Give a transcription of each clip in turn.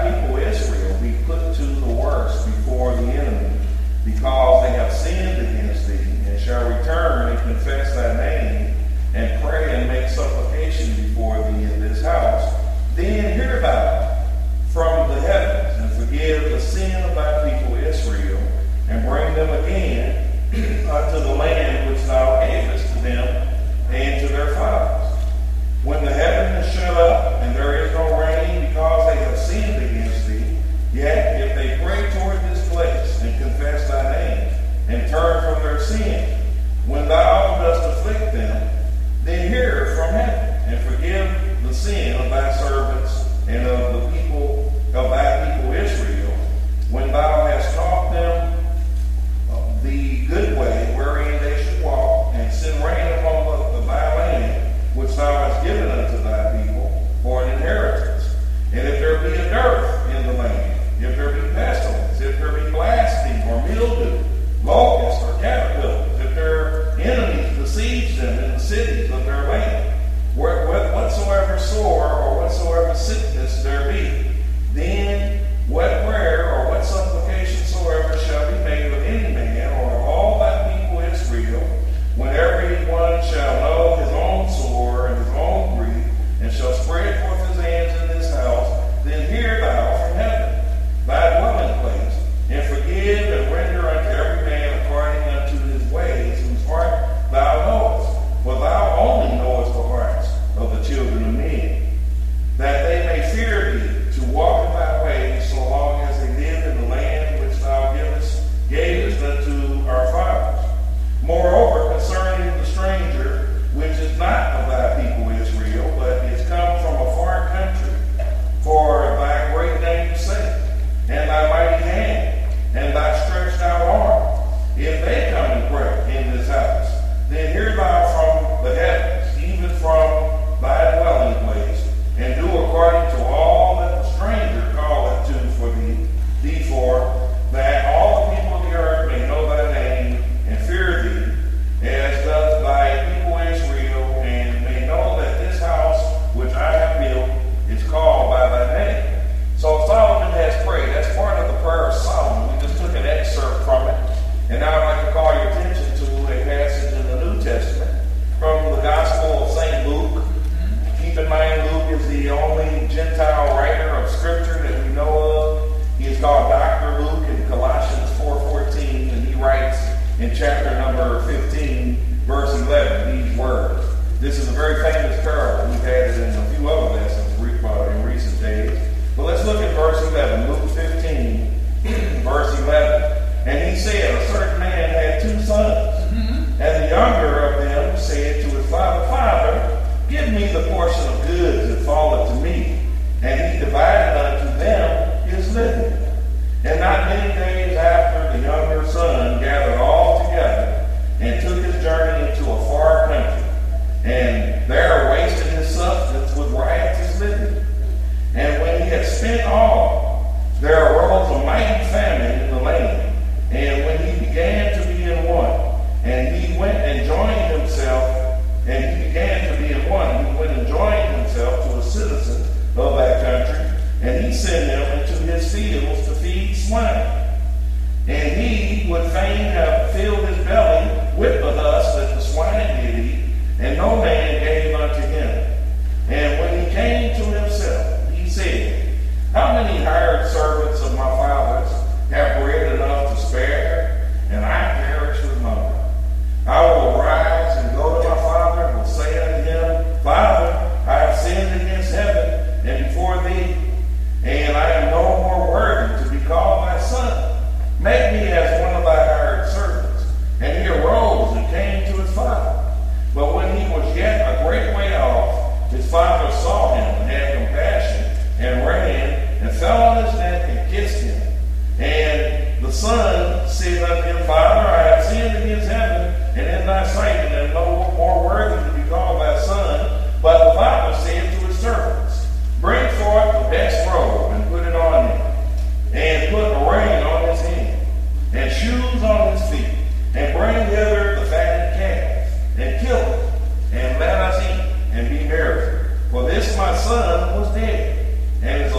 thy people Israel be put to the worst before the enemy, because they have sinned against thee, and shall return and confess thy name, and pray and make supplication before thee in this house, then hear thou from the heavens, and forgive the sin of thy people Israel, and bring them again unto the land which thou gavest to them and to their fathers. When the heaven is shut up, and there is no rain, because they have sinned against thee, yet if they pray toward this place, and confess thy name, and turn from their sin, when thou dost afflict them, then hear from heaven, and forgive the sin of thy servants and of the people of thy people Israel, when thou hast taught them the good way wherein they should walk, and send rain upon thy land, which thou hast given unto thy people for an inheritance. And if there be a dearth in the land, if there be pestilence, if there be blasting or mildew, locusts or caterpillars, if their enemies besiege them in the cities of their land, whatsoever sore or whatsoever sickness there be, then what prayer or what supplication soever shall be made of any man or of all thy people Israel, when every one shall know his own sore and his own grief, and shall spread forth his hands in this house, then hear thou from heaven thy dwelling place, and forgive and render unto every man according unto his ways, whose heart thou knowest. For thou only knowest the hearts of the children of men, that they may fear thee, to walk in thy ways, so long as they live in the land which thou gavest unto our fathers. Moreover, concerning the stranger, which is not of thy people Israel, but is come from a far country, for thy great name's sake, and thy mighty hand, and thy stretched out arm, if they come and pray in this house, then hear thou from the heavens, even from thy dwelling place, and do according to all that the stranger calleth to for thee for, that all the people of the earth may know thy name, and fear thee, as doth thy people Israel, and may know that this house which I have built is called by thy name. So Solomon has prayed. That's part of the prayer of Solomon. We just took an excerpt from it. And now I'd like to call your attention to a passage in the New Testament from the Gospel of St. Luke. Keep in mind, Luke is the only Gentile writer of Scripture that we know of. He is called Dr. Luke in Colossians 4:14, and he writes in chapter number 15, verse 11, these words. This is a very famous parable. We've had it in a few other lessons in recent days. But let's look at verse 11, Luke 15, verse 11. And he said, a certain man had two sons, and the younger of them said to his father, Father, give me the portion of goods that falleth to me. And he divided unto them his living. And not many days after, the younger son gathered all together, and took his journey into a far country, and there wasted his substance with riotous living. And when he had spent all, there arose a mighty famine in the land. And when he began to be in want, and he went and joined himself, and he began to be in want, he went and joined himself to a citizen of that country, and he sent him into his fields to feed swine. And he would fain have filled his belly with the husk that the swine did eat, and no man gave unto him. And when he came to himself, he said, How many hired servants of my father's have bread enough to spare, and I perish with hunger? I will arise and go to my father, and will say unto him, Father, I have sinned against heaven and before thee, and I am no more worthy to be called thy son. Make me as one of thy hired servants. And he arose and came to his father. But when he was yet a great way off, his father saw him and had compassion, and ran and fell on his neck and kissed him. And the son said unto him, Father, I have sinned against heaven and in thy sight, and am no more worthy to be called thy son. But the father said to his servants, Bring forth the best robe and put it on him, and put a ring on his hand, and shoes on his feet, and bring hither the fatted calf, and kill it, and let us eat and be merry. For this my son was dead, and is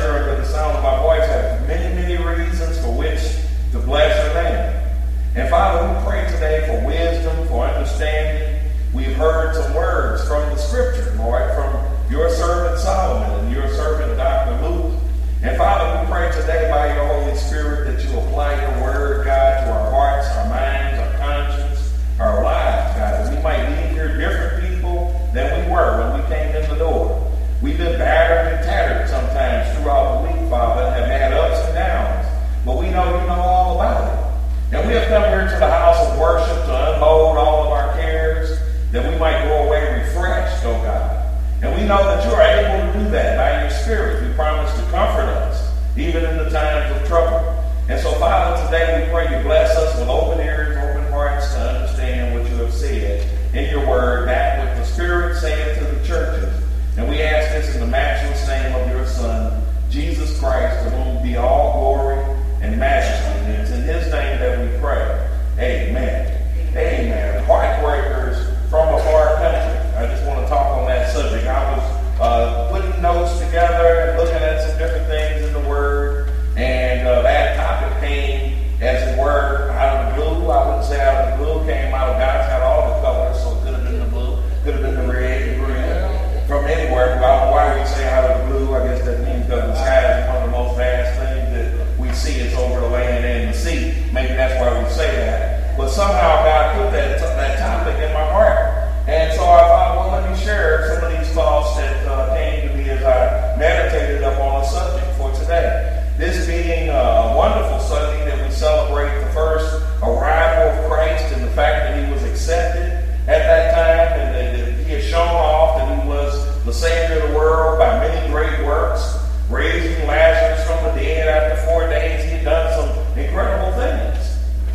here under the sound of my voice have many, many reasons for which to bless your name. And Father, we pray today for wisdom, for understanding. We've heard some words from the Scripture, Lord, from your servant Solomon and your servant Dr. Luke. And Father, we pray today by your Holy Spirit that you apply your word, God, to our hearts, our minds, our conscience, our lives, God, that we might leave here different people than we were when we came in the door. We've been battered and tattered sometimes throughout the week, Father, and have had ups and downs. But we know you know all about it. And we have come here to the house of worship to unload all of our cares, that we might go away refreshed, oh God. And we know that you are able to do that by your Spirit. You promise to comfort us, even in the times of trouble. And so, Father, today we pray you bless us with open ears, open hearts to understand what you have said in your word, that with the Spirit saith to the churches. And we ask this in the matchless name of your Son, Jesus Christ, to whom be all glory and majesty. And it's in his name that we pray. Amen. Amen. Heartbreakers from a far country. I just want to talk on that subject. I was putting notes together and looking at some different things in the Word, and that topic came, as it were, out of the blue. I wouldn't say out of the blue. Came out of God's got all the colors, so it could have been the blue, could have been the red, the green, from anywhere. But I don't know why we say out of the blue. I guess that means because the sky is one of the most vast things that we see. It's over the land and the sea. Maybe that's why we say that. But somehow God put that topic in my heart. And so I thought, well, let me share some of these thoughts that came to me as I meditated upon the subject for today. This being a wonderful Sunday that we celebrate the first arrival of Christ and the fact that he was accepted at that time and that he had shown off that he was the Savior of the world by many great works, raising Lazarus from the dead after 4 days. He had done some incredible things.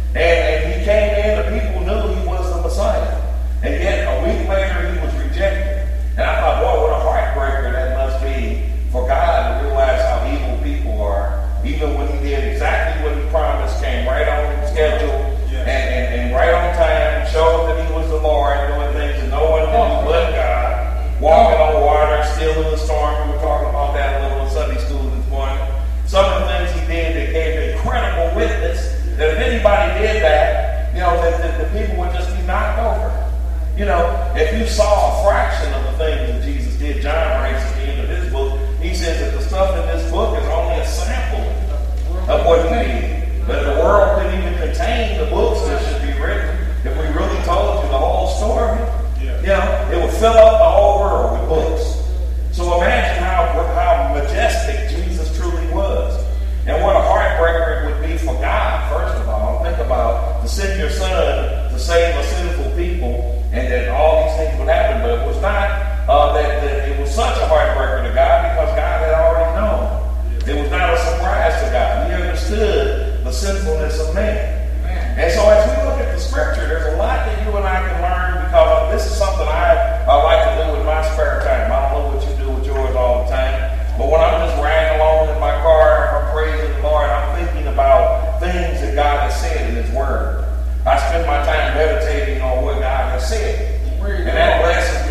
And he came in, the people knew he was the Messiah. And yet, a week later, he was rejected. And I thought, boy, what a heartbreaker that must be for God to realize how evil people are. Even when he did exactly what he promised, came right on schedule and right on time, showed that he was the Lord, doing things that no one knew but God, walking on water, still in the storm. We were talking about that a little in Sunday school this morning. Some of the things he did that gave incredible witness that if anybody did that, you know, that the people would just be knocked over. You know, if you saw a fraction of the things that Jesus did, John writes at the end of his book, he says that the stuff in this book is only a sample of what he did. But the world couldn't even contain the books that should be written if we really told you the whole story. You know, it would fill up the whole world with books. So imagine how majestic Jesus truly was. And what a heartbreaker it would be for God, first of all. Think about to send your son to save a sinful people, and that all these things would happen. But it was not that it was such a heartbreaker to God, because God had already known. It was not a surprise to God. He understood the sinfulness of man. And so as we look at the Scripture, there's a lot that you and I can learn, because this is something I like to do in my spare time. I don't know what you do with yours all the time, but when I'm just riding along in my car, I'm praising the Lord, I'm thinking about things that God has said in his word. I spend my time meditating on what God has said. And that blesses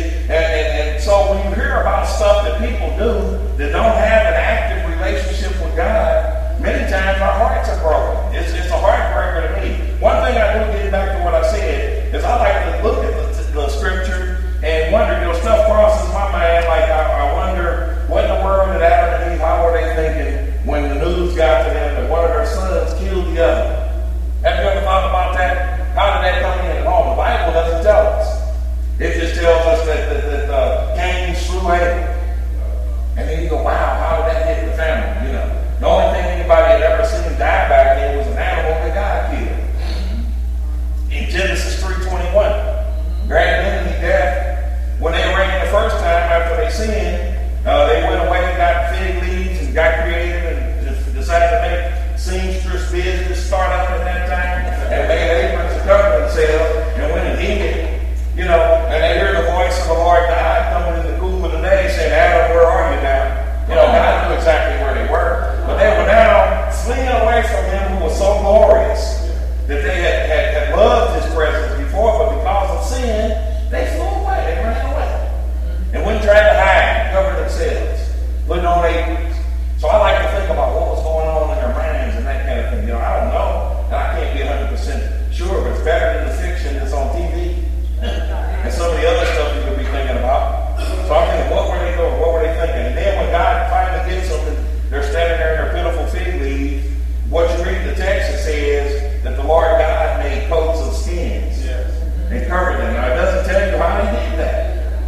And so when you hear about stuff that people do that don't have an active relationship with God, many times our hearts are broken. It's a heartbreaker to me. One thing I do, getting back to what I said, is I like to look at the scripture and wonder, stuff crosses my mind. Like I wonder what in the world did Adam and Eve, how were they thinking when the news got to them that one of their sons killed the other? Have you ever thought about that? How did that come in at home? The Bible doesn't tell us. It just tells us that Cain slew Abel. And then you go, wow, how did that hit the family? The only thing anybody had ever seen die back then was an animal that God killed. In Genesis 3:21, granted enemy death. When they reigned the first time after they sinned, they went away and got fig leaves and got creative and decided to make seamstress business start up at that time and made aprons to cover themselves and went and hid it. And they hear the voice of the Lord God coming in the cool of the day saying, Adam, where are you now? God knew exactly where they were. But they were now fleeing away from him who was so glorious that they had loved his presence before, but because of sin, they flew away. They ran away. And wouldn't try to hide, cover themselves, looking on aprons. So I like to think about what was going on in their minds and that kind of thing. I don't know, and I can't be 100% sure, but it's better than the fiction that's on TV and some of the other stuff you could be thinking about. So I'm thinking, what were they doing? What were they thinking? And then when God finally gets them, they're standing there in their pitiful fig leaves. What you read in the text, it says that the Lord God made coats of skins and covered them. Now, it doesn't tell you how he did that.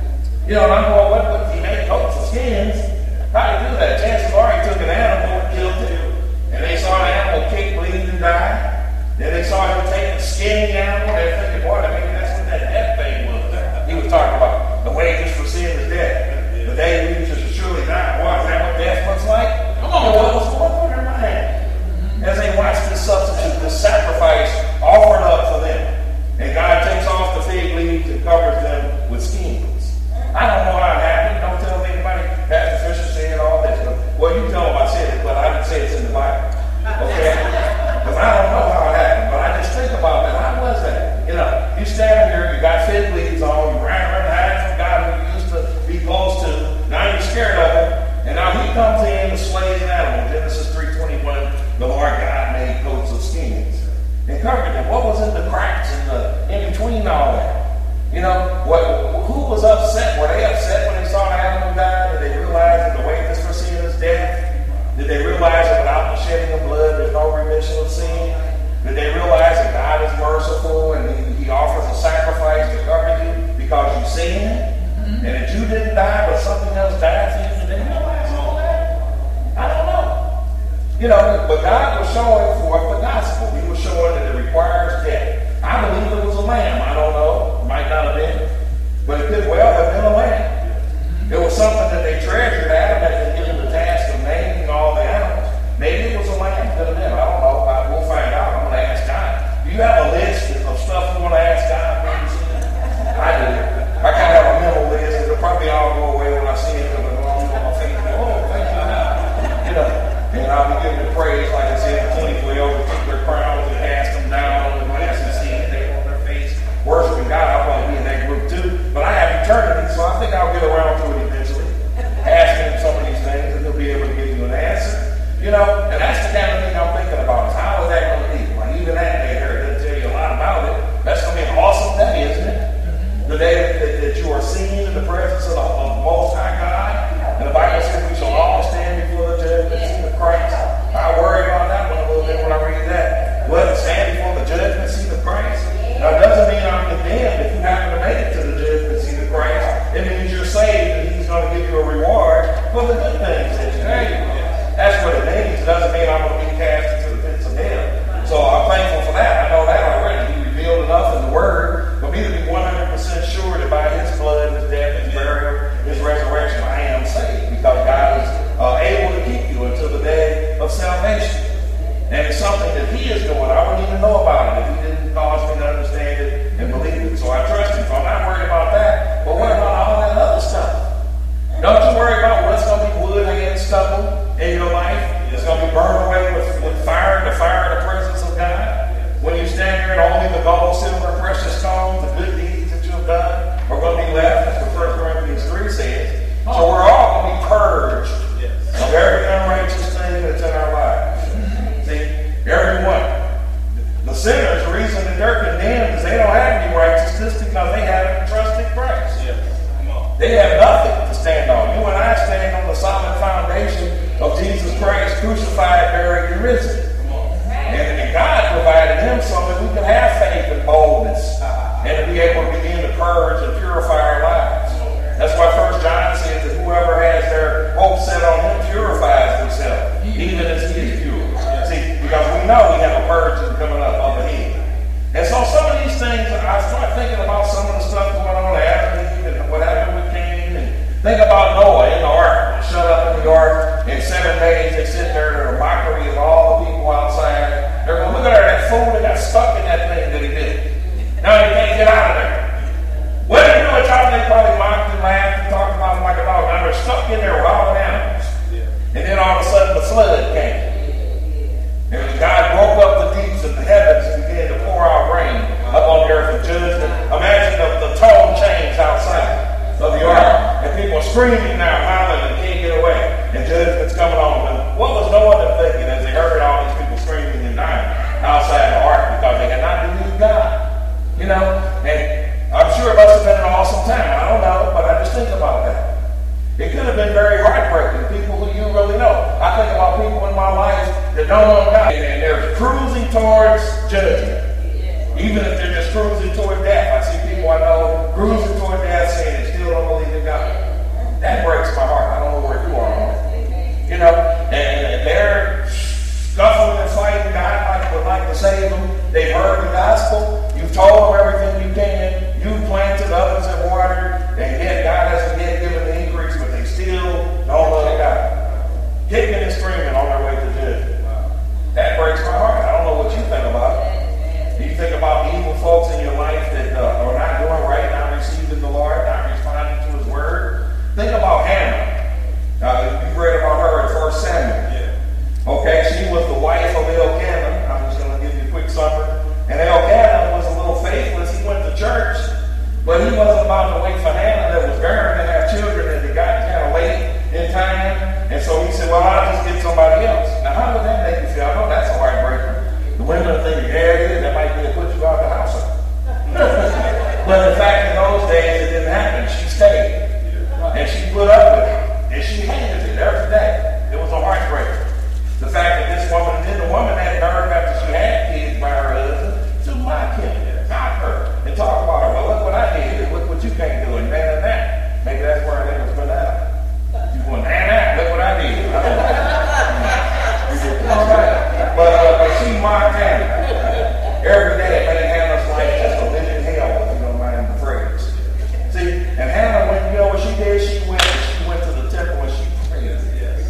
And I'm going, what he made coats of skins? How did he do that? Chances are he took an animal and killed it. And they saw an animal kick, bleed, and die. Then they saw him take a skinny animal. They're thinking, boy, maybe that's what that death thing was. He was talking about the wages for sin is death. The day we should surely die. What, is that what death looks like? Come on, what was going through their mind as they watched this substitute, this sacrifice offered up for them? And God takes off the fig leaves and covers them with skins. I don't know how it happened. Don't tell anybody. Pastor Fisher said all this. Well, you tell them I said it, but I didn't say it's in the Bible. Okay? Because I don't know how it happened, but I just think about that. How was that? You stand here, you got fig leaves on, you ran around hiding from God who you used to be close to. Now you're scared of him, and now he comes in and slays an animal. Genesis 3:21, the Lord God made coats of skins and covered them. What was in the cracks in between all that? Who was upset? Were they upset when they saw an animal die? Did they realize that the wages for sin is death? Did they realize that without the shedding of blood, there's no remission of sin? Did they realize that God is merciful and he offers a sacrifice to cover you because you sinned? And that you didn't die, but something else died for you? Did they realize all that? I don't know. But God was showing forth the gospel. He was showing that it requires death. I believe it was a lamb. I don't know. It might not have been. But it could well have been a lamb. It was something that they treasured. Adam had been given the task of naming all the animals. Maybe it was a lamb. Could have been. I don't know. We'll find out. I'm going to ask God. Do you have a list of stuff you want to ask God? I do. I kind of have a mental list. It'll probably all go away when I see it coming along. I'm thinking, thank you. And I'll be giving the praise, like I said, the 24 elders took their crowns and cast them down on the glass and see it there on their face, worshiping God. I'll probably be in that group too. But I have eternity, so I think I'll get around to it eventually. Ask him some of these things, and he'll be able to give you an answer. And that's the kind of thing I'm thinking about. Is how is that going to be? Like even that day there, it doesn't tell you a lot about it. That's going to be an awesome day, isn't it? The day that you are seen in the presence of the Most High God. And the Bible says we shall all stand before the judgment seat of Christ. I worry about that one a little bit when I read that. What? Stand before the judgment seat of Christ? Now, it doesn't mean I'm condemned if you happen to make it to the judgment seat of Christ. It means you're saved and he's going to give you a reward for the good things that you did. That's what it means. It doesn't mean I'm going to be cast into the pits of hell. So I'm thankful for that. I know that already. He revealed enough in the Word for me to be 100% sure that by his blood, his death, his burial, his resurrection, I am saved. Because God is able to keep you until the day of salvation. And it's something that he is doing. I wouldn't even know about it if he didn't cause me to understand it and believe it. So I trust him. So I'm not worried about that. But what about all that other stuff? Don't you worry about what's going to be wood and stubble in your life. It's going to be burned away They have nothing to stand on. You and I stand on the solid foundation of Jesus Christ, crucified, buried, and risen. And God provided him so that we could have faith and boldness and to be able to begin to purge and purify our lives. That's why 1 John says that whoever has their hope set on him purifies himself, even as he is pure. See, because we know we have a purging coming up ahead. And so some of these things, I start thinking about some of the stuff going on after Eve and what happened with Cain, and think about Noah in the ark, shut up in the ark. In 7 days, they sit there in a mockery of all the people outside. They're going, look at that fool that got stuck in that thing that he did. Now he can't get out of there. What did he do? They probably mocked and laughed and talked about him like a dog. Now they're stuck in there with all the animals. And then all of a sudden the flood came. And God broke up the deeps of the heavens and began to pour out rain up on the earth of judgment. Imagine the tone change outside of the ark. And people are screaming now, hollering, and can't get away. And judgment's coming on. And what was no one thinking as they heard all these people screaming and dying outside the ark because they had not believed God? You know? And I'm sure it must have been an awesome time. I don't know, but I just think about that. It could have been very heartbreaking. People who you really know. I think about people in my life that don't know God, and they're cruising towards judgment. Even if they're just cruising toward death. I see people I know cruising toward death saying they still don't believe in God. That breaks my heart. I don't know where you are on it. You know, and they're scuffling and fighting. God would like to save them. They've heard the gospel. You've told them everything you can. You've planted, others have watered, and yet God hasn't yet given the increase, but they still don't love God. Kicking and screaming on their way to judgment. That breaks my heart. I don't know what you think about it. Do you think about evil folks in your life that are not doing right, not receiving the Lord, not responding to his word? Think about Hannah. You read about her in 1 Samuel. Okay, she was the wife of Elkanah. I'm just going to give you a quick summary. And Elkanah was a little faithless. He went to church, but he wasn't about to wait for Hannah that was barren to have children, and they got kind of late in time. And so he said, well, I'll just get somebody else. Now, how would that make you feel? I know that's a heartbreaker. The women are thinking, yeah, that might be to put you out the house. But in fact, in those days, it didn't happen. She stayed. And she put up with it. And she hated it every day. It was a heartbreaker. The fact that this woman, then the woman had nerve after she had kids by her husband to mock him, mock her, and talk about her. Well, look what I did, and look what you can't do, and man, that. Maybe that's where they was put out. You going, man, look what I did. I don't know. All right. But she mocked Hannah. Every day it made Hannah's life just a living hell, if you don't mind the phrase. See, and Hannah, when you know what she did, she went to the temple and she prayed.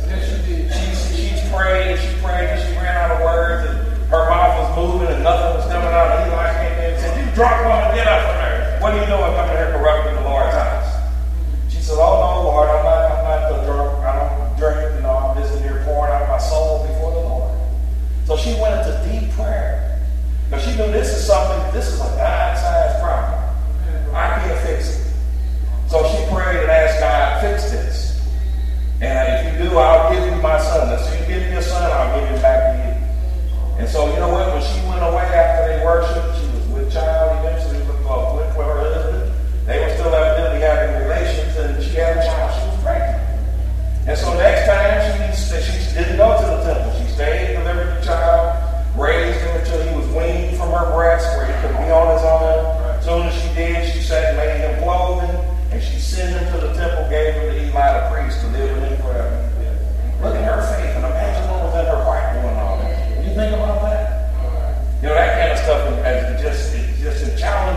She prayed, and she ran out of words, and her mouth was moving, and nothing was coming out. And Eli came in and said, you drunk woman, get up from there. What are you doing coming here corrupting the Lord's house? She said, oh no, Lord, I'm not the drunk. I don't drink, I'm just in here pouring out my soul before the Lord. So she went into deep prayer. Because she knew this is a God-sized problem. I can't fix it. So she prayed and asked God, fix this. And if you do, I'll give you my son. So you give me your son, I'll give him back to you. And so, you know what? When she went away after they worshiped, she was with child eventually with her husband. They were still evidently having relations, and she had a child. She was pregnant. And so next time, she didn't go to the temple. She stayed, delivered the child, raised him until he was weaned from her breast, where he could be on his own. As soon as she did, she sat and made him clothing, and she sent him to the temple, gave him to Eli the priest to live with him forever. Look at her faith, and imagine what was in her heart doing all that. You think about that? You know, that kind of stuff is just challenging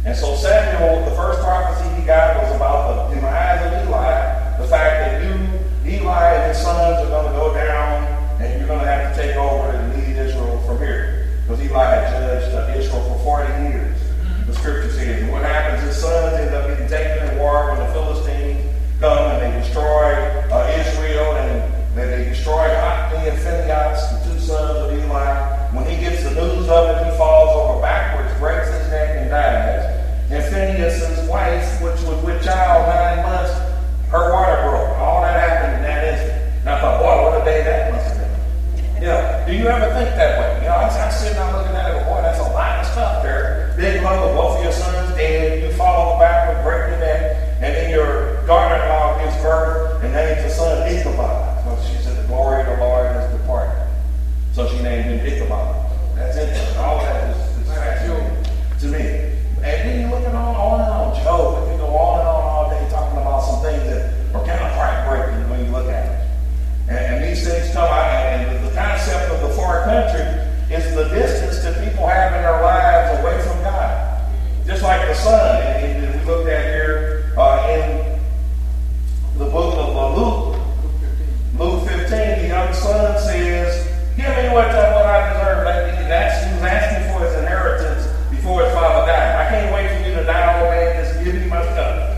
And so Samuel, the first prophecy he got was about the demise of Eli, the fact that Eli and his sons are going to go down, and you're going to have to take over and lead Israel from here. Because Eli had judged Israel for 40 years, the scripture says. And what happens, his sons end up getting taken in war when the Philistines come and they destroy Israel, and they destroy Hophni and Phinehas, the two sons of Eli. When he gets the news of it, he falls over backwards, breaks his neck, and dies. And Phinehas' wife, which was with child 9 months, her water broke. All that happened in that instant. And I thought, boy, what a day that must have been. Do you ever think that way? I'm sitting out looking at it, boy, that's a lot of stuff there. Big lump of both of your sons dead, you fall over backward, break your neck, and then your daughter-in-law gives birth and names the son Ichabod. So she said, the glory of the Lord has departed. So she named him Ichabod. That's interesting. All that is fascinating to me. And then you're looking on and on. Job, we can go on and on all day talking about some things that are kind of heartbreaking when you look at it. And these things come out, and the concept of the far country is the distance that people have in their lives away from God. Just like the son, and we looked at here in the book of Luke 15, the young son says, give me what I deserve. He was asking for his inheritance before his father died. I can't wait for you to die, old man. Just give me my stuff.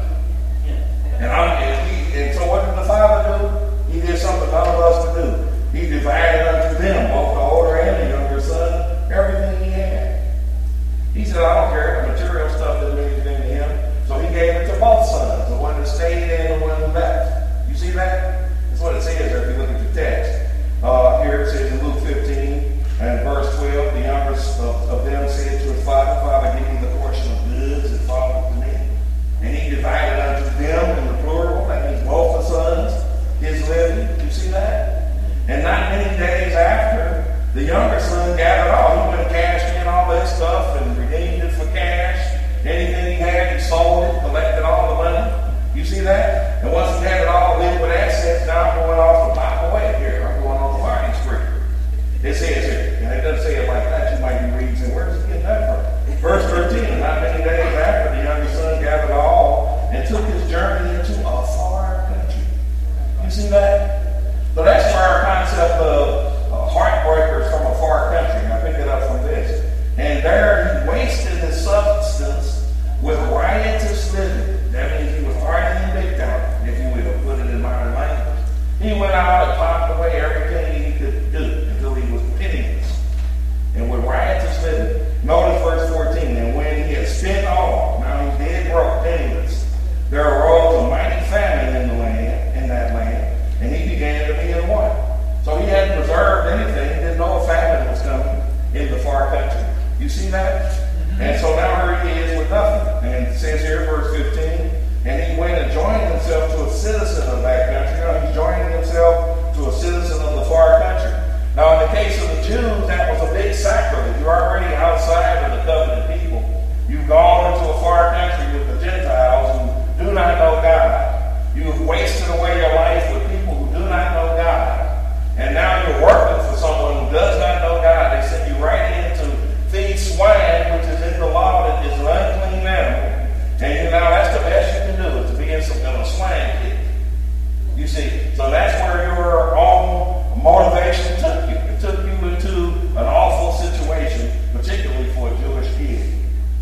And so what did the father do? He did something none of us would do. He divided unto them, both the older and the younger son, everything he had. He said, I don't care. The material stuff doesn't mean anything to him. So he gave it to both sons, the one that stayed and the one who left. You see that? That's what it says there if you look at the text. Here it says in Luke 15 and verse 12, the youngest of them said to his father, Father, give me the portion of goods that falleth to me. And he divided unto them in the plural. That means both the sons his living. You see that? And not many days after, the younger son gathered all. He went and cashed in all that stuff and redeemed it for cash. Anything he had, he sold it, collected all the money. You see that? And once he had it all liquid assets, now I'm going off the top away here. I'm going on the party spree. It says here, and it doesn't say it like that. You might be reading and saying, where's he getting that from? Verse 13, not many days after, the younger son gathered all and took his journey into a far country. You see that? So that's where our concept of heartbreakers from a far country. I picked it up from this. And there he wasted his substance with riotous living. That means he was partying big time, if you will, put it in modern language. He went out and popped away everything he could do until he was penniless. And with riotous living. Notice verse 14. And when he had spent all, now he's dead broke, penniless, there arose a mighty famine in that land, and he began to be in want. So he hadn't preserved anything. He didn't know a famine was coming in the far country. You see that? Mm-hmm. And so now here he is with nothing. And it says here, verse 15, and he went and joined himself to a citizen of that country. He's joining himself to a citizen of the far country. Now, in the case of the Jews, that was a big sacrilege. You're already outside of the covenant people. You've gone into a far country with the Gentiles who do not know God. You've wasted away your life with people who do not know God. And now you're working for someone who does not know God. They send you right into feed swine, which is in the law that is an unclean animal. And now that's the best you can do, is to be in a swine pit. You see, so that's where your own motivation took you. It took you into an awful situation, particularly for a Jewish kid.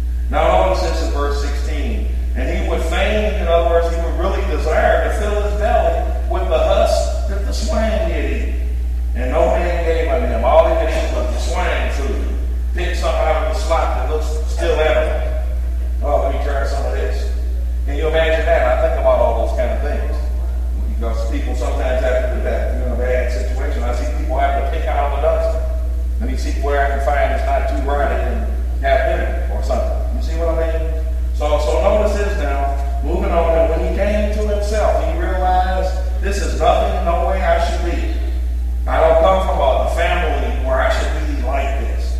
Now notice this in verse 16. And he would fain, in other words, he would really desire to fill his belly with the husk that the swine did eat. And no man gave unto him. All he could eat was the swine food. Pick something out of the slop that looks still edible. Oh, let me try some of this. Can you imagine that? I think about all those kind of things. Because people sometimes have to do that. If you're in a bad situation, I see people have to pick out the dust. Let me see where I can find it's not too rotted and half in it or something. You see what I mean? So notice this now. Moving on, and when he came to himself, he realized this is nothing, no way I should be. I don't come from a family where I should be like this.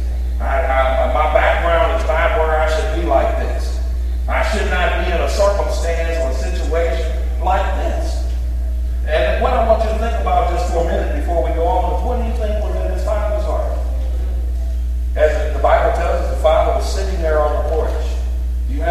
My background is not where I should be like this. I should not be in a circumstance or a situation like this. And what I want you to think about just for a minute before we go on is, what do you think was in his father's heart? As the Bible tells us, the father was sitting there on the porch. Do you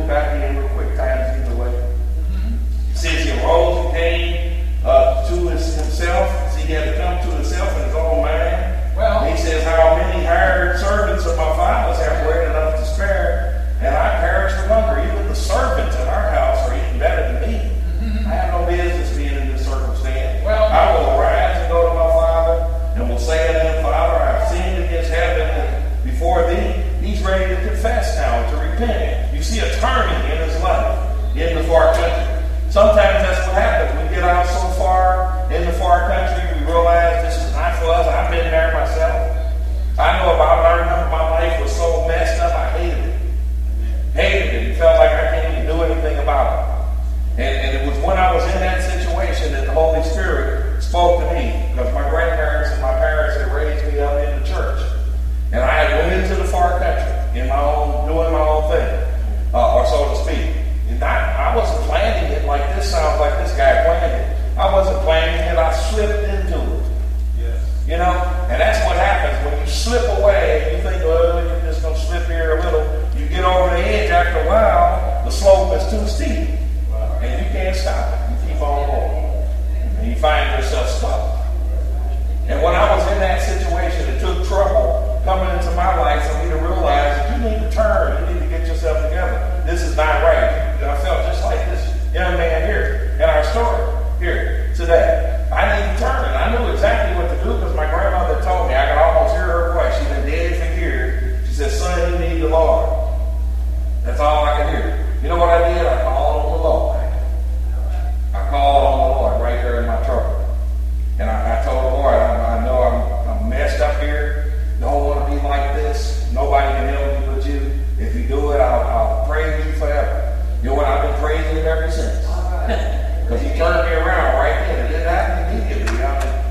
back in real quick times either way. It says he arose and came to himself. See, he had to come to himself in his own mind. Well, he says, how many hired servants of my father's have bread enough to spare, and I perish with hunger. Even the servants at our house are eating better than me. I have no business being in this circumstance. Well, I will arise and go to my father, and will say unto him, Father, I have sinned against heaven and before thee. He's ready to confess now, to repent. You see a turning in his life in the far country. Sometimes that's what happens. We get out so far in the far country, we realize this is not for us. I've been there myself. I know about it. I remember my life was so messed up, I hated it. Hated it. It felt like I can't even do anything about it. And it was when I was in that situation that the Holy Spirit spoke to me, because my grandparents and my parents had raised me up in the church. And I had went into the far country in my own, doing my own thing, or so to speak. And I wasn't planning it like this sounds like this guy planned it. I wasn't planning it. I slipped into it. yes. You know? And that's what happens when you slip away and you think, well, you're just going to slip here a little. You get over the edge after a while, the slope is too steep. And you can't stop it. You keep on going. And you find yourself stuck. And when I was in that situation, it took trouble coming into my life for me to realize that you need to turn. You need to get yourself together. This is not right. I felt just like this young man here in our story here today. I need to turn. And I knew exactly what to do because my grandmother told me. I could almost hear her voice. She's been dead for years. She said, son, you need the Lord. That's all I could hear. You know what I did? I called on the Lord. I called on the Lord right there in my trouble. And I told the Lord, I know I'm messed up here. Don't want to be like this. Nobody can help me but you. If you do it, I'll praise you forever. You know what? I've been praising him ever since. Because he turned me around right then. It didn't happen immediately.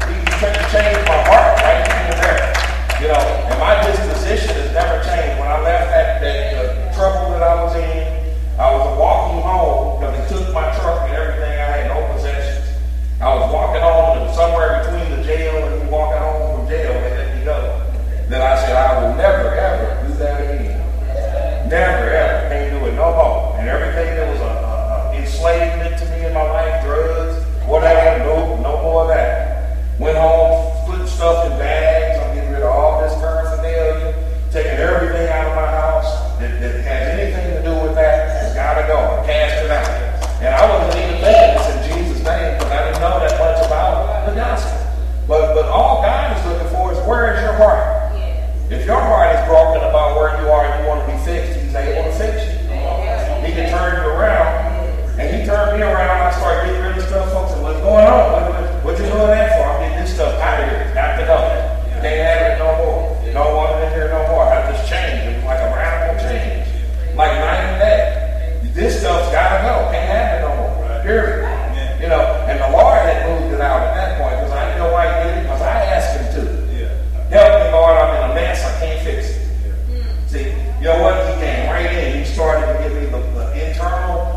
He changed my heart right then and there. You know, and my disposition has never changed. When I left that trouble that I was in, I was walking home because they took my truck and everything. I had no possessions. I was walking home, and somewhere between the jail and me walking home from jail, they let me go. Then I said, I will never, ever do that again. Never, ever. Can't do it no more. And everything that was enslavement to me in my life, drugs, whatever, no more of that. Went home, putting stuff in bags. I'm getting rid of all this paraphernalia, taking everything out of my house that has anything to do with that. It's got to go. I cast it out. And I wasn't even thinking this in Jesus' name because I didn't know that much about the gospel. But all God is looking for is, where is your heart? If your heart is broken about where you are and you want to be fixed, he's able to fix you. He can turn you around. And he turned me around. I started getting rid of stuff. Folks said, what's going on? What you doing that for? I'm getting this stuff out of here. Got to go. Can't have it no more. Don't want it in here no more. I just changed. It was like a radical change. Like night and day. This stuff's got to go. Can't have it no more. Period. You know, and the Lord had moved it out at that point because I didn't know why he did it because I asked him to. Help me, Lord. I'm in a mess. I can't fix it. See, you know what? He came right in. He started to give me the internal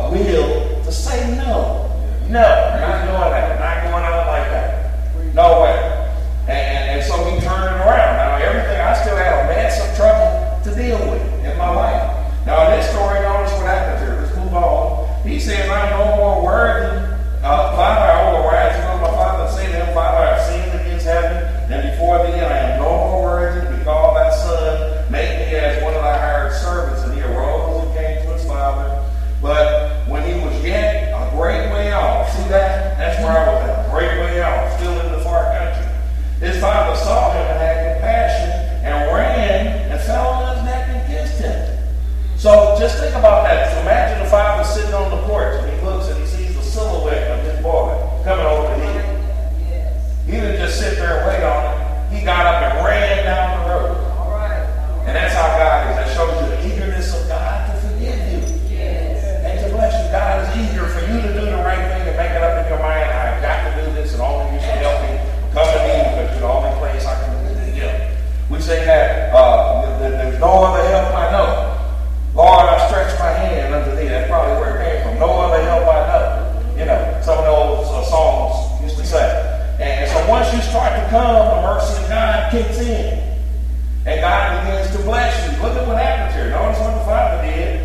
will to say no. No, I'm not doing that. I'm not going out like that. No way. And so he turned it around. Now, everything, I still have a mess of trouble to deal with in my life. Now, in this story, notice what happens here. Let's move on. He says, I'm no more worthy. Father, I will arise and go to my father and say to him, Father, I have sinned against heaven, and before thee I am no more worthy to be called thy son. Make me as one of thy hired servants. And he arose and came to his father. But when he was yet a great way off, see that? That's where I was at, a great way off, still in the far country. His father saw him and had compassion and ran and fell on his neck and kissed him. So just think about that. So imagine the father sitting on the porch and he looks and he sees the silhouette of his boy coming over the hill. He didn't just sit there and wait on it. He got up and ran down the road. And that's how God is. That shows you the eagerness of God to forgive you. And to bless you. God is eager for you to do the right thing and make it up in your mind. I've got to do this and only you should help me. Come to me because you're the only place I can do this. We say that there's no other help I know. Lord, I stretch my hand unto thee. That's probably where it came from. No other help I know. You know, some of the old songs used to say. And so once you start to come, the mercy of God kicks in. And God begins to bless you. Look at what happens here. Notice what the Father did. He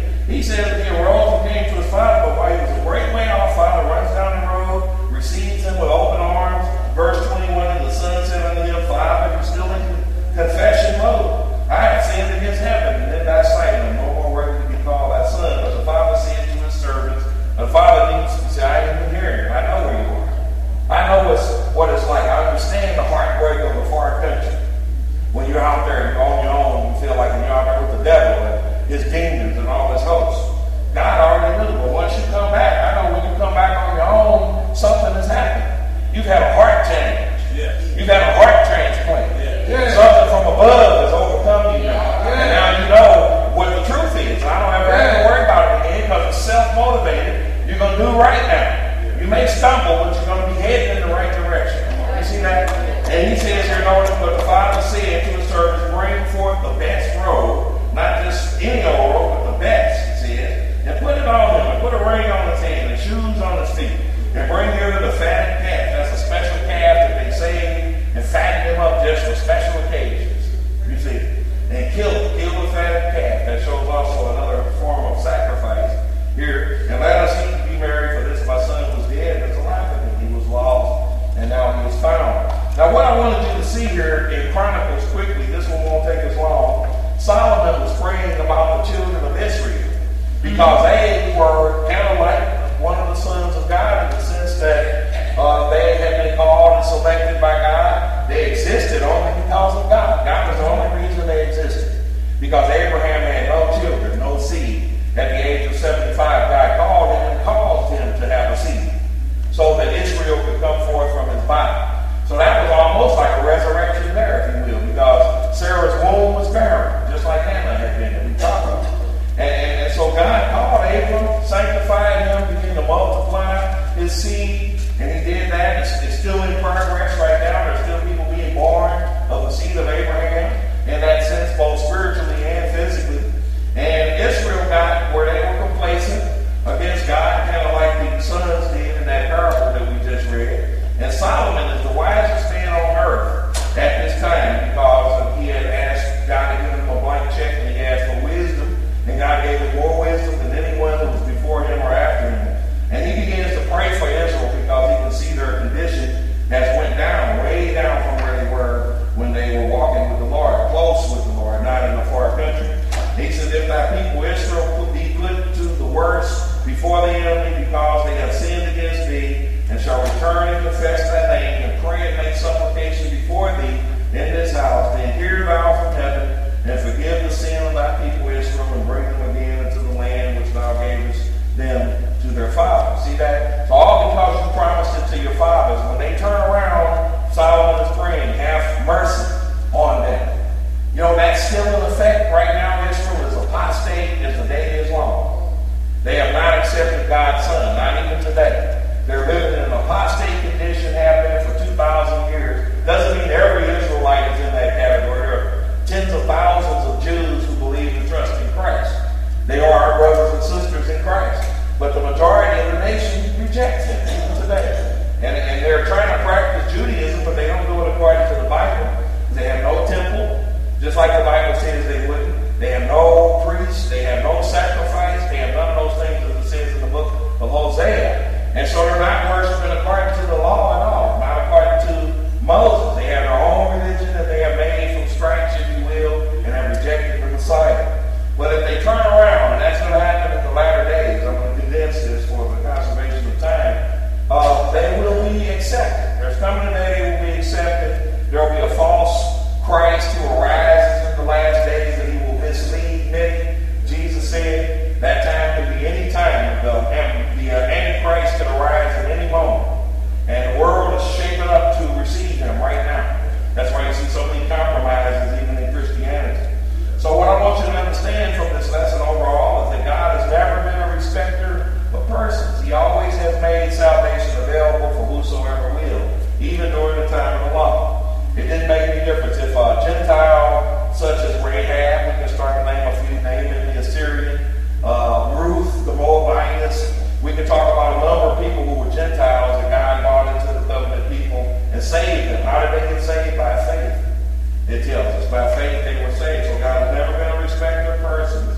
says that he arose and came to his father, but while he was a great way off, father runs down the road, receives him with open arms. Verse 21, and the son said unto him, Father, you're still in confession mode. I have sinned against heaven, and in thy sight, and I'm no more worthy to be called thy son. But the father said to his servants, the father needs to say, I ain't been hearing. I know where you are. I know what it's like. I understand the heartbreak of a foreign country. When you're out there and you're on your own, you feel like you're out there with the devil and his demons and all his hosts. God already knew, but once you come back, I know when you come back on your own, something has happened. You've had a heart change. Yes. You've had a heart transplant. Yes. Something from above has overcome you now. Yes. And now you know what the truth is. I don't ever have to worry about it again because it's self-motivated. You're going to do right now. You may stumble, but you're going to be heading in the right direction. You see that? And he says here, notice what the father said to his servants, bring forth the best robe, not just any old robe, but the best, he says, and put it on him, and put a ring on his hand, and shoes on his feet, and bring here the fatted calf. That's a special calf that they saved and fattened him up just for special occasions. You see? And kill the fatted calf. That shows also another form of sacrifice here. And let us eat and be merry, for this my son was dead and is alive again. He was lost, and now he is found. Now what I wanted you to see here in Chronicles quickly, this one won't take as long. Solomon was praying about the children of Israel because they were kind of like one of the sons of God in the sense that they had been called and selected by God. They existed only because of God. God was the only reason they existed. Because Abraham had no children, no seed. At the age of 75, God called him and caused him to have a seed so that Israel could come forth from his body. So that was almost like a resurrection there, if you will, because Sarah's womb was barren, just like Hannah had been, that we talked about. And so God called Abram, sanctified him, began to multiply his seed, and he did that. It's still in progress right now. There's still people being born of the seed of Abraham, in that sense, both spiritually and physically. And Israel got where they were complacent against God, kind of like the sons did in that parable that we just read. And Solomon is the wisest man on earth at this time because he had asked God to give him a blank check and he asked for wisdom. And God gave him more wisdom than anyone that was before him or after him. And he begins to pray for Israel because he can see their condition has went down, way down from where they were when they were walking with the Lord, close with the Lord, not in a far country. He said, if thy people Israel be put to the worst before the enemy because they have sinned against thee, and shall return and confess thy name, and pray and make supplication before thee in this house, then hear thou from heaven, and forgive the sin of thy people Israel, and bring them again into the land which thou gavest them to their fathers. See that? So all because you promised it to your fathers, when they turn around, Solomon is praying, have mercy on them. You know, that's still in effect right now. Israel is apostate as the day is long. They have not accepted God's Son, not even today. They're living in an apostate condition, have been for 2,000 years. Doesn't mean every Israelite is in that category. There are tens of thousands of Jews who believe and trust in Christ. They are our brothers and sisters in Christ. But the majority of the nation rejects it even today. And they're trying to practice Judaism, but they don't do it according to the Bible. They have no temple, just like the Bible says they wouldn't. They have no priest. They have no sacrifice. They have none of those things as it says in the book of Hosea. And so they're not worshiping according to the law at all, not according to Moses. They have their own religion that they have made from scratch, if you will, and have rejected the Messiah. But if they turn around, and that's going to happen in the latter days, I'm going to condense this for the conservation of time, they will be accepted. There's coming a day they will be accepted. There will be a false Christ who arises in the last days that he will mislead many. Jesus said that time could be any time. The Antichrist could arise at any moment. And the world is shaping up to receive him right now. That's why you see so many compromises even in Christianity. So what I want you to understand from this lesson overall is that God has never been a respecter of persons. He always has made salvation available for whosoever will, even during the time of the law. It didn't make any difference if a Gentile such as Rahab, we can start to name a few, naming the Assyrian, Ruth, the Moabitess. We can talk about a number of people who were Gentiles that God brought into the covenant people and saved them. How did they get saved? By faith. It tells us by faith they were saved. So God has never been a respecter of persons.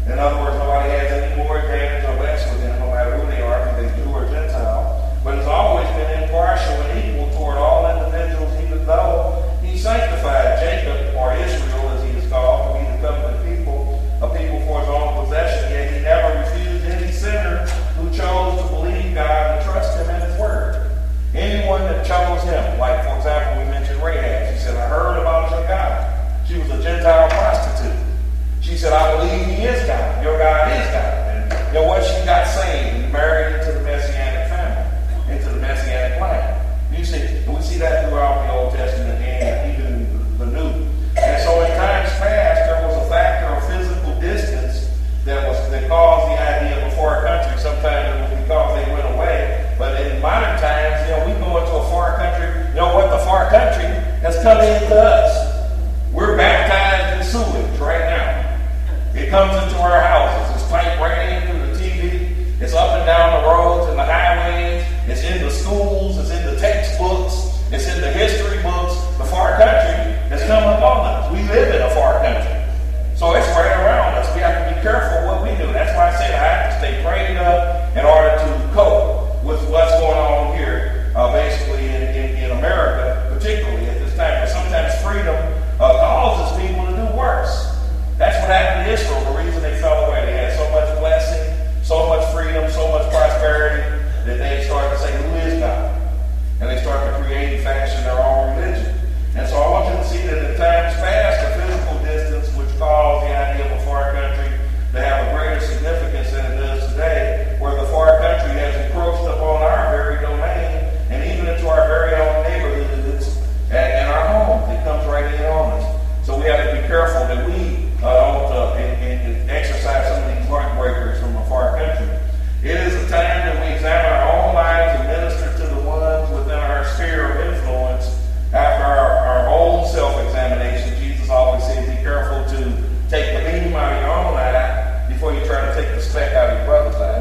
In other words, nobody has any more advantage or less with him, no matter who they are, be they Jew or Gentile. But it's always been impartial and equal toward all individuals, even though he sanctified Jacob, or Israel as he is called, to be the covenant people, a people for his own possession. Yet he never refused any sinner who chose to believe God and trust him in his word. Anyone that chose him, like for example we mentioned Rahab, she said, I heard about your God. She was a Gentile prostitute. She said, I believe he is God. Your God is God. And you know what? She got saved and married into the Messianic family, into the Messianic line. You see, and we see that throughout the Old Testament and even the New. And so in times past, there was a factor of physical distance that caused the idea of a far country. Sometimes it was because they went away. But in modern times, we go into a far country. You know what? The far country has come into us. We're baptized in sewage right now. It comes into our houses. It's piped right in through the TV. It's up and down the roads and the highways. It's in the schools. It's in the textbooks. It's in the history books. The far country has come upon us. We live in a far country. So it's right around us. We have to be careful what we do. That's why I say I have to stay prayed up in order to cope with what's going on here, basically in America, particularly at this time. But sometimes freedom causes people to do worse. That's what happened to Israel, the reason they fell away. They had so much blessing, so much freedom, so much prosperity, that they started to say, who is God? And they started to create and fashion their own religion. And so I want you to see that in times past, the physical distance, which caused the idea of a far country to have a greater significance than it does today, where the far country has encroached upon our very domain and even into our very own neighborhoods and our homes. It comes right in on us. So we have to be careful that we don't exercise some of these heartbreakers from a far country. It is a time that we examine our own lives and minister to the ones within our sphere of influence. After our own self-examination, Jesus always said, be careful to take the beam out of your own eye before you try to take the speck out of your brother's eye.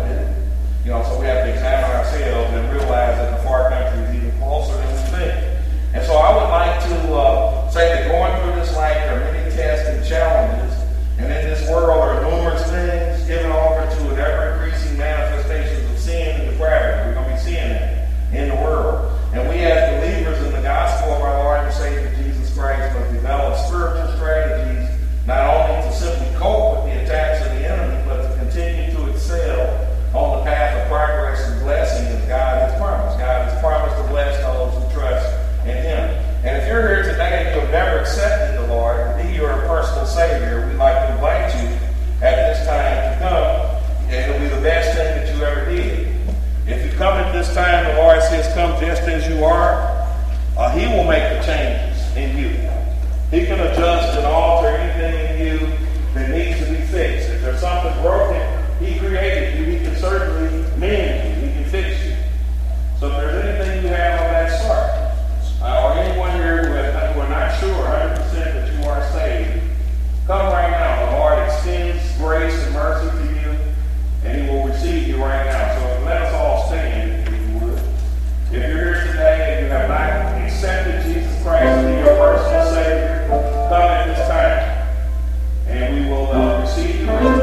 So we have to examine ourselves and realize that the far country is even closer than we think. And so I would like to say that going through this life, there are many tests and challenges. And in this world, there are numerous things given over to an ever-increasing manifestations of sin and depravity. We're going to be seeing that in the world. And we as believers in the gospel of our Lord and Savior Jesus Christ must develop spiritual strategies, not only to simply cope with the attacks of the enemy, but to continue to excel on the path of progress and blessing as God has promised. God has promised to bless those who trust in him. And if you're here today and you have never accepted the Lord to be your personal Savior, we'd like to invite you at this time to come. And it'll be the best thing that you ever did. If you come at this time, the Lord says, come just as you are. He will make the changes in you. He can adjust and alter anything in you that needs to be fixed. If there's something broken, he created you. He can certainly mend you. He can fix you. So if there's anything you have of that sort, or anyone here who are not sure 100% that you are saved, come right now. The Lord extends grace and mercy to you, and he will receive you right now. So let us all stand, if you would. If you're here today and you have not accepted Jesus Christ to be your personal Savior, come at this time, and we will receive you.